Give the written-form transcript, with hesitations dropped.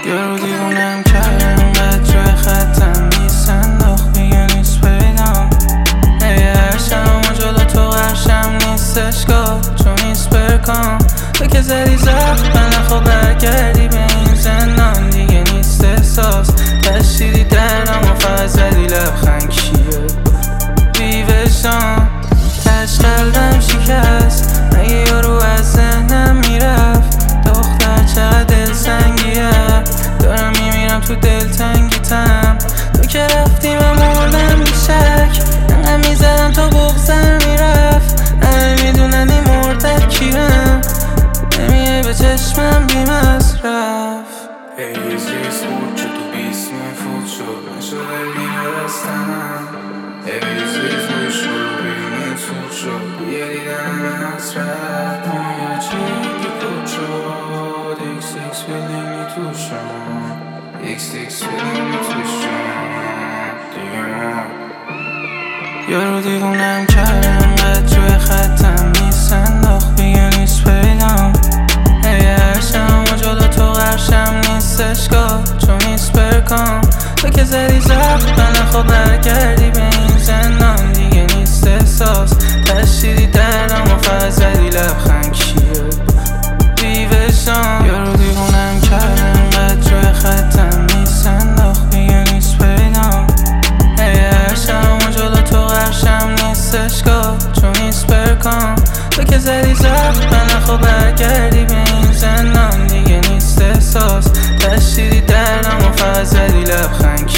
یارو دیوونم کردم قد روی خطم نیست انداخت میگه نیست پیدام هرشم و جلو تو قرشم نیست اشکال چون نیست برکام تو که زدی زخم نخوا برگردی به این زندان دیگه نیست احساس تشدیدی دردم و فقط زدی لبخند کیه بیوشان تش قلبم شکست مگه یارو از ذهنم میرفت دختر چقدر دلسنگیه دارم میمیرم تو دلتنگیتم تو که رفتی من مردم بیشک انقدر میزدم تا بغضم میرفت همه میدونن این مردک کیرم نمیه به چشمم بی‌مصرف ایزیز بود که تو بیست فوت شد نشده بیمه دستنم ایزیز بود شد بیمه سود شد یه دیدن حسرت دنیا چی پود شد ایکس ایکس بیلینی تو شما ایکس ایکس بیلینی تو شما دیگه ما یارو دیوونم کردم قد روی خطم نیست انداخت میگه نیست پیدام هرشم و جلو تو قرشم نیست اشکال چون نیست برکام تو که زدی زخم نخوا برگردی به این زندان دیگه نیست احساس تشدیدی دردم و فقط زدی لبخند کیه بیوشان یارو دیوونم کردم قد روی خطم نیست انداخت میگه نیست پیدام هرشم و جلو تو قرشم نیست اشکال چون نیست برکام تو که زدی زخم نخوا برگردی به این زندان دیگه نیست احساس تشدیدی دردم و فقط زدی لبخند